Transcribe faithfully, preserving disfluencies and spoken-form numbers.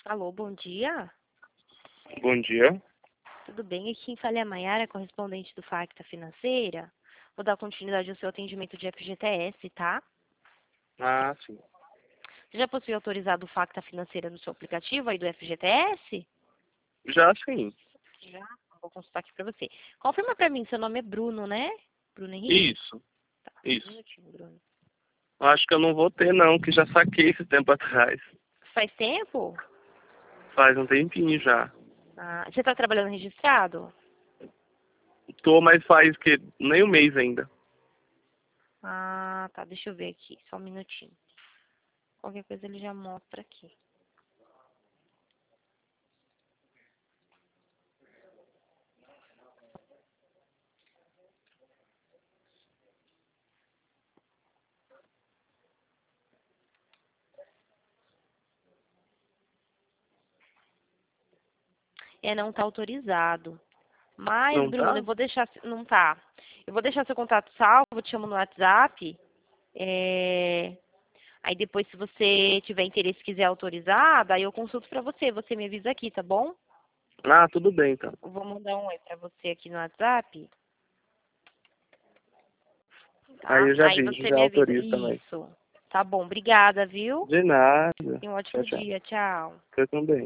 Alô, bom dia. Bom dia. Tudo bem? Aqui quem fala é a Mayara, correspondente do Facta Financeira. Vou dar continuidade ao seu atendimento de F G T S, tá? Ah, sim. Você já possui autorizado o Facta Financeira no seu aplicativo aí do F G T S? Já sim. Já. Vou consultar aqui pra você. Confirma pra mim, seu nome é Bruno, né? Bruno Henrique? Isso, Tá, um isso. minutinho, Bruno. Acho que eu não vou ter não, que já saquei esse tempo atrás. Faz tempo? Faz um tempinho já. Ah, você tá trabalhando registrado? Tô, mas faz que nem um mês ainda. Ah, tá. Deixa eu ver aqui. Só um minutinho. Qualquer coisa ele já mostra aqui. É, não tá autorizado. Mas, Não Bruno, tá? eu vou deixar. Não tá. Eu vou deixar seu contato salvo, te chamo no WhatsApp. É, Aí depois, se você tiver interesse e quiser autorizar, daí eu consulto pra você. Você me avisa aqui, tá bom? Ah, tudo bem então. Eu vou mandar um oi pra você aqui no WhatsApp, Aí tá? eu já Aí vejo, você já me avisa. autorizo também. Isso. Tá bom. Obrigada, viu? De nada. Tenha um Tchau, ótimo tchau. dia. Tchau. Eu também.